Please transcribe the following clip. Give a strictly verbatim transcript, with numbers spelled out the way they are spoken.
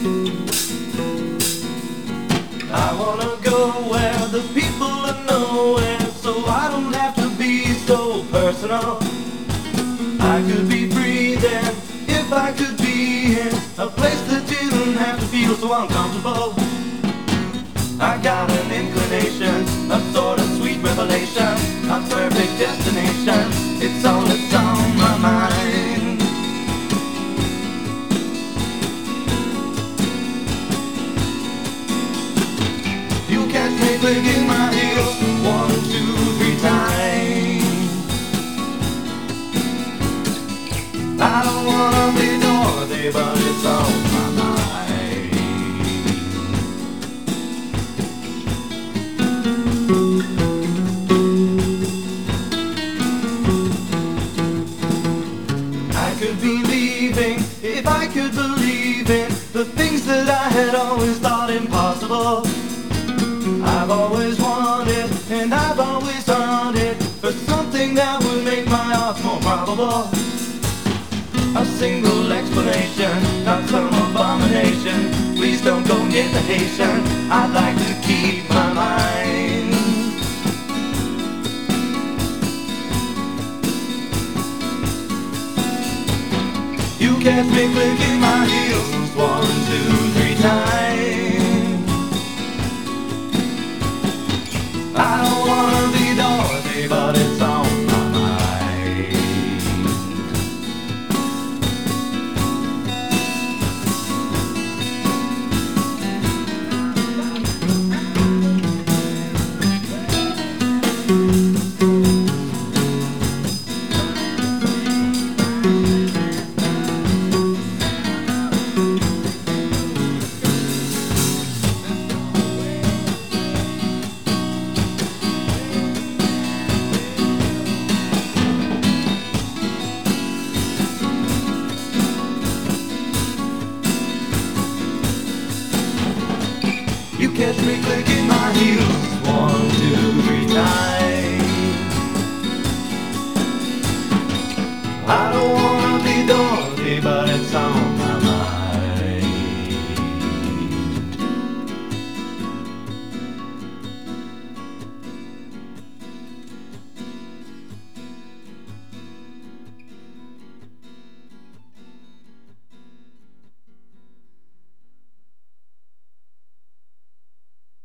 I wanna go where the people are nowhere, so I don't have to be so personal. I could be breathing if I could be in a place that didn't have to feel so uncomfortable. I got an inclination, a sort of sweet revelation, a perfect destination. It's all that's on my mind. You catch me clicking my heels one, two, three times. I don't wanna be Dorothy, but it's on my mind. I could be leaving if I could believe in the things that I had always thought impossible. I've always wanted and I've always hunted for something that would make my odds more probable. A single explanation, not some abomination. Please don't go near the Haitian. I'd like to keep my mind. You catch me clicking my heels one, two, three times. I don't wanna be Dorothy, but it's on my mind. You catch me clicking my heels one, two, three times.